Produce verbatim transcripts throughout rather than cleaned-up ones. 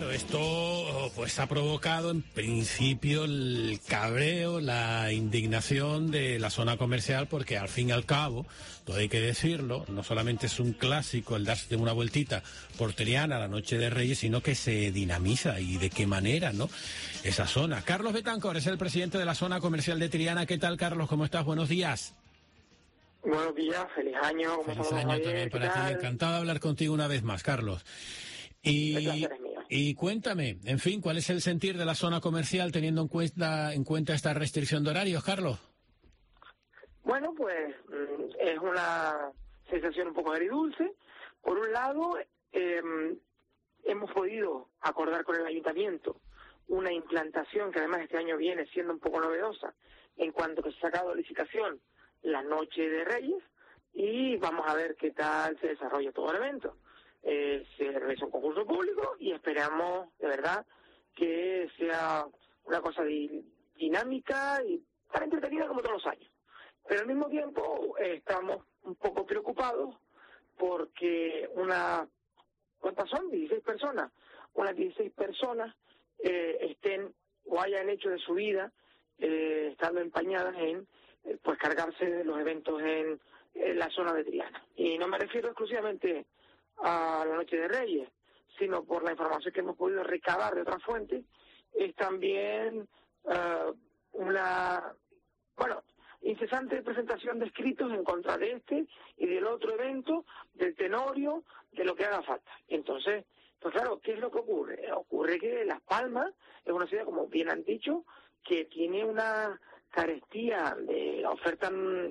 claro, esto pues ha provocado en principio el cabreo, la indignación de la zona comercial, porque al fin y al cabo, todo hay que decirlo, no solamente es un clásico el darse una vueltita por Triana la noche de Reyes, sino que se dinamiza, y de qué manera, ¿no? Esa zona. Carlos Betancor es el presidente de la zona comercial de Triana. ¿Qué tal, Carlos? ¿Cómo estás? Buenos días. Buenos días, feliz año. ¿Cómo Feliz estamos, año Javier? también para ti. Encantado de hablar contigo una vez más, Carlos. Y, El placer es mío. y cuéntame, en fin, ¿cuál es el sentir de la zona comercial teniendo en cuenta, en cuenta esta restricción de horarios, Carlos? Bueno, pues es una sensación un poco agridulce. Por un lado, eh, hemos podido acordar con el ayuntamiento una implantación que además este año viene siendo un poco novedosa, en cuanto que se ha sacado licitación la noche de Reyes, y vamos a ver qué tal se desarrolla todo el evento. Eh, se realiza un concurso público y esperamos, de verdad, que sea una cosa di- dinámica y tan entretenida como todos los años. Pero al mismo tiempo eh, estamos un poco preocupados porque una, ¿cuántas son? dieciséis personas. Unas dieciséis personas eh, estén o hayan hecho de su vida, eh, estando empañadas en, eh, pues, cargarse de los eventos en, en la zona de Triana. Y no me refiero exclusivamente a la Noche de Reyes, sino por la información que hemos podido recabar de otras fuentes, es también uh, una, bueno, incesante presentación de escritos en contra de este y del otro evento, del tenorio, de lo que haga falta. Entonces, pues claro, ¿qué es lo que ocurre? Ocurre que Las Palmas es una ciudad, como bien han dicho, que tiene una carestía de oferta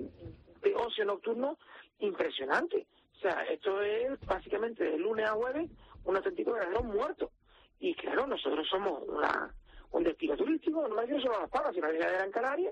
de ocio nocturno impresionante. O sea, esto es básicamente de lunes a jueves un auténtico verdadero muerto. Y claro, nosotros somos una, un destino turístico, no me refiero solo a Las Palmas, sino a la isla de Gran Canaria,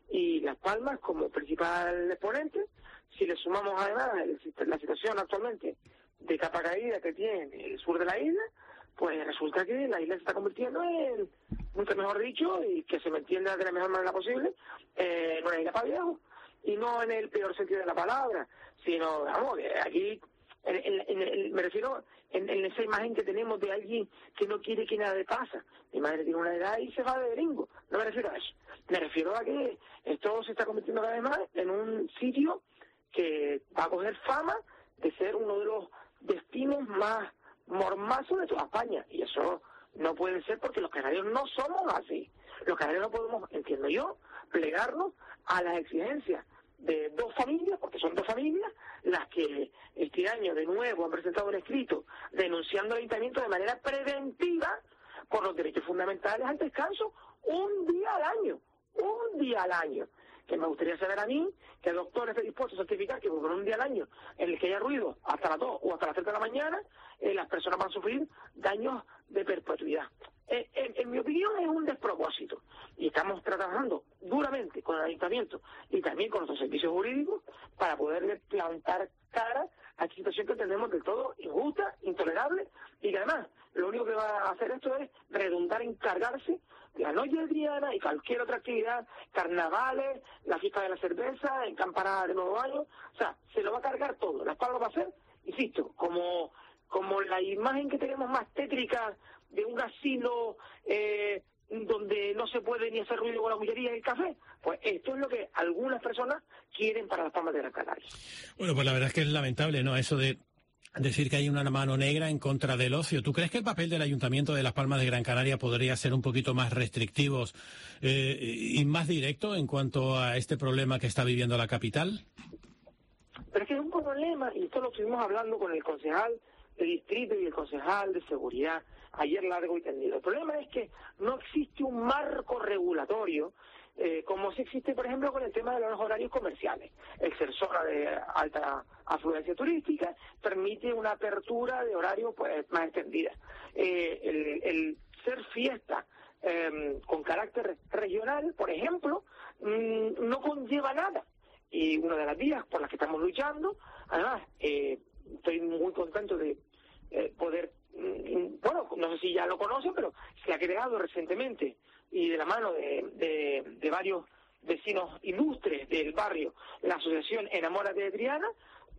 y Las Palmas como principal exponente. Si le sumamos además el, la situación actualmente de capa caída que tiene el sur de la isla, pues resulta que la isla se está convirtiendo en, nunca mejor dicho, y que se me entienda de la mejor manera posible, eh, en una isla para viejos. Y no en el peor sentido de la palabra, sino, vamos, aquí, en, en, en, en, me refiero en, en esa imagen que tenemos de alguien que no quiere que nada le pasa. Mi madre tiene una edad y se va de gringo. No me refiero a eso. Me refiero a que esto se está convirtiendo cada vez más en un sitio que va a coger fama de ser uno de los destinos más mormazos de toda España. Y eso no puede ser, porque los canarios no somos así. Los canarios no podemos, entiendo yo, plegarnos a las exigencias de dos familias, porque son dos familias las que este año de nuevo han presentado un escrito denunciando al ayuntamiento de manera preventiva por los derechos fundamentales al descanso un día al año, un día al año. Que me gustaría saber a mí, que el doctor esté dispuesto a certificar que por un día al año en el que haya ruido hasta las dos o hasta las tres de la mañana, eh, las personas van a sufrir daños de perpetuidad. Eh, en, en mi opinión es un despropósito, y estamos trabajando duramente con el ayuntamiento y también con nuestros servicios jurídicos para poderle plantar cara a esta situación que entendemos del todo injusta, intolerable, y que además lo único que va a hacer esto es redundar en cargarse la noche de Triana y cualquier otra actividad, carnavales, la fiesta de la cerveza, en campana de nuevo año. O sea, se lo va a cargar todo. Las palmas va a ser, insisto, como, como la imagen que tenemos más tétrica de un asilo eh, donde no se puede ni hacer ruido con la cucharilla en el café. Pues esto es lo que algunas personas quieren para Las Palmas de Gran Canaria. Bueno, pues la verdad es que es lamentable, ¿no? Eso de decir que hay una mano negra en contra del ocio. ¿Tú crees que el papel del Ayuntamiento de Las Palmas de Gran Canaria podría ser un poquito más restrictivos eh, y más directo en cuanto a este problema que está viviendo la capital? Pero es que es un problema, y esto lo estuvimos hablando con el concejal de distrito y el concejal de seguridad ayer largo y tendido. El problema es que no existe un marco regulatorio eh, como si existe, por ejemplo, con el tema de los horarios comerciales. El ser zona de alta afluencia turística permite una apertura de horario pues más extendida. Eh, el, el ser fiesta eh, con carácter regional, por ejemplo, mmm, no conlleva nada. Y una de las vías por las que estamos luchando, además, eh, estoy muy contento de eh, poder, mm, bueno, no sé si ya lo conocen, pero se ha creado recientemente y de la mano de, de, de varios vecinos ilustres del barrio, la asociación Enamórate de Triana,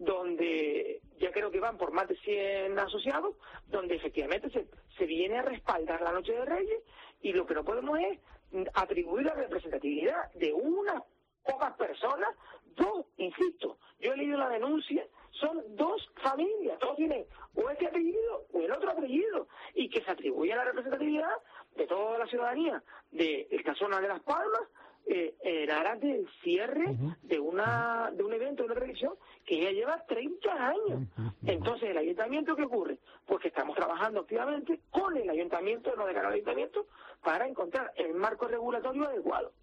donde ya creo que van por más de cien asociados, donde efectivamente se, se viene a respaldar la Noche de Reyes, y lo que no podemos es atribuir la representatividad de unas pocas personas, dos, insisto, yo he leído la denuncia, son dos familias, todos tienen o este apellido o el otro apellido, y que se atribuye la representatividad de toda la ciudadanía de esta zona de Las Palmas, eh, en aras del cierre uh-huh. de una de un evento, de una tradición que ya lleva treinta años. Uh-huh. Entonces, ¿el ayuntamiento qué ocurre? Pues que estamos trabajando activamente con el ayuntamiento, no de cara al ayuntamiento, para encontrar el marco regulatorio adecuado.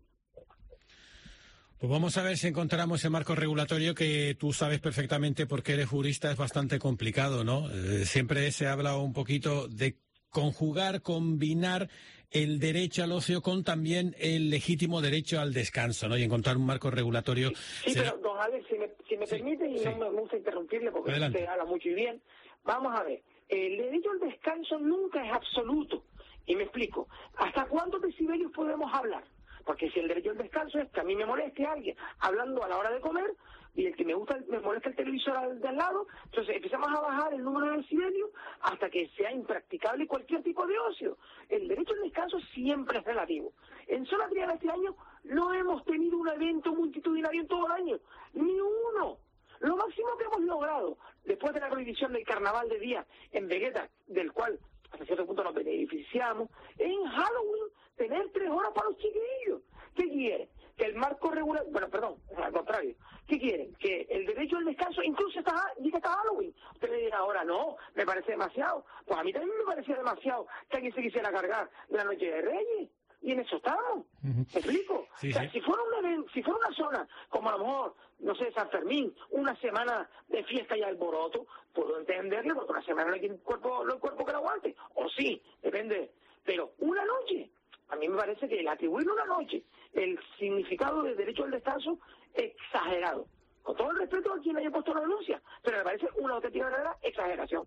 Pues vamos a ver si encontramos ese marco regulatorio que tú sabes perfectamente porque eres jurista, es bastante complicado, ¿no? Eh, siempre se habla un poquito de conjugar, combinar el derecho al ocio con también el legítimo derecho al descanso, ¿no? Y encontrar un marco regulatorio. Sí, será... pero don Alex, si me, si me sí, permite, y sí. no me gusta interrumpirle porque Adelante. usted habla mucho y bien, vamos a ver, el derecho al descanso nunca es absoluto, y me explico, ¿hasta cuántos decibelios podemos hablar? Porque si el derecho al descanso es que a mí me moleste a alguien hablando a la hora de comer, y el que me gusta me molesta el televisor al, de al lado, entonces empezamos a bajar el número de decibelios hasta que sea impracticable cualquier tipo de ocio. El derecho al descanso siempre es relativo. En Zona Triana este año no hemos tenido un evento multitudinario en todo el año, ni uno. Lo máximo que hemos logrado, después de la prohibición del carnaval de día en Vegueta, del cual hasta cierto punto nos beneficiamos, en Halloween tener tres horas para los chiquillos. ¿Qué quieren? Que el marco regular, bueno, perdón, al contrario, ¿qué quieren? Que el derecho al descanso incluso está, diga hasta Halloween. Usted me dirá ahora, no, me parece demasiado. Pues a mí también me parecía demasiado que alguien se quisiera cargar la Noche de Reyes. Y en eso estamos. ¿Me uh-huh. explico? Sí, o sea, sí. si fuera un evento, si fuera una zona, como a lo mejor, no sé, San Fermín, una semana de fiesta y alboroto, puedo entenderle, porque una semana no hay el cuerpo, no hay cuerpo que lo aguante. O sí, depende. Pero una noche, a mí me parece que el atribuirle una noche el significado del derecho al descanso es exagerado. Con todo el respeto a quien haya puesto la denuncia, pero me parece una auténtica verdadera exageración.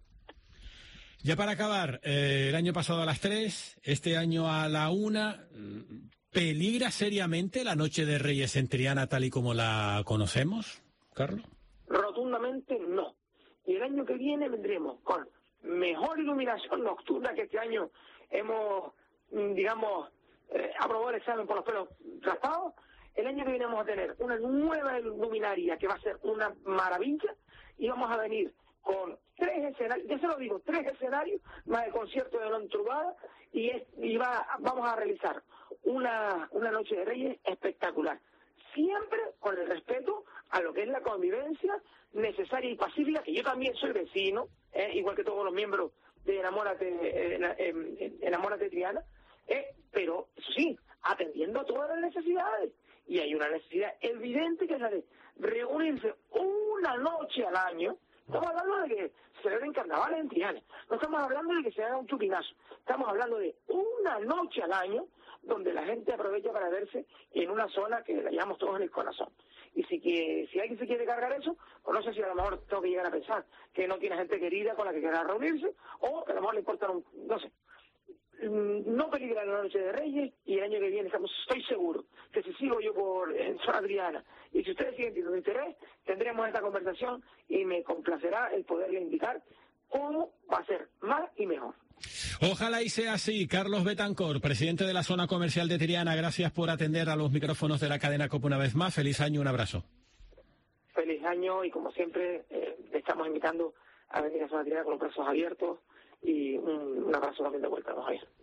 Ya para acabar, eh, el año pasado a las tres, este año a la una, ¿peligra seriamente la Noche de Reyes en Triana tal y como la conocemos, Carlos? Rotundamente no. Y el año que viene vendremos con mejor iluminación nocturna, que este año hemos, digamos, eh, aprobado el examen por los pelos raspados. El año que viene vamos a tener una nueva luminaria que va a ser una maravilla, y vamos a venir con tres escenarios, ya se lo digo, tres escenarios, más el concierto de Don Trubada, y, es, y va, vamos a realizar una, una Noche de Reyes espectacular, siempre con el respeto a lo que es la convivencia necesaria y pacífica, que yo también soy vecino, eh, igual que todos los miembros de Enamórate, eh, eh, Enamórate Triana, eh, pero eso sí, atendiendo a todas las necesidades, y hay una necesidad evidente que es la de reunirse una noche al año. Estamos hablando de que se celebren carnavales en Triana, no estamos hablando de que se haga un chupinazo, estamos hablando de una noche al año donde la gente aprovecha para verse en una zona que la llamamos todos en el corazón. Y si que si alguien se quiere cargar eso, pues no sé si a lo mejor tengo que llegar a pensar que no tiene gente querida con la que quiera reunirse, o que a lo mejor le importa, un, no sé. No peligra la Noche de Reyes, y el año que viene estamos, estoy seguro que si sigo yo por en Zona Triana y si ustedes siguen teniendo interés, tendremos esta conversación y me complacerá el poderle indicar cómo va a ser más y mejor. Ojalá y sea así. Carlos Betancor, presidente de la Zona Comercial de Triana, gracias por atender a los micrófonos de la cadena COPE una vez más. Feliz año, un abrazo. Feliz año, y como siempre eh, le estamos invitando a venir a Zona Triana con los brazos abiertos, y un, un abrazo también de vuelta, don Javier.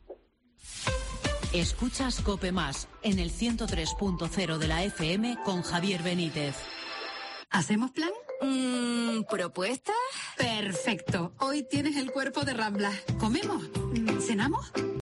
Escuchas COPE Más en el ciento tres punto cero de la F M con Javier Benítez. ¿Hacemos plan? Mm, ¿Propuestas? Perfecto. Hoy tienes el cuerpo de Rambla. ¿Comemos? ¿Cenamos?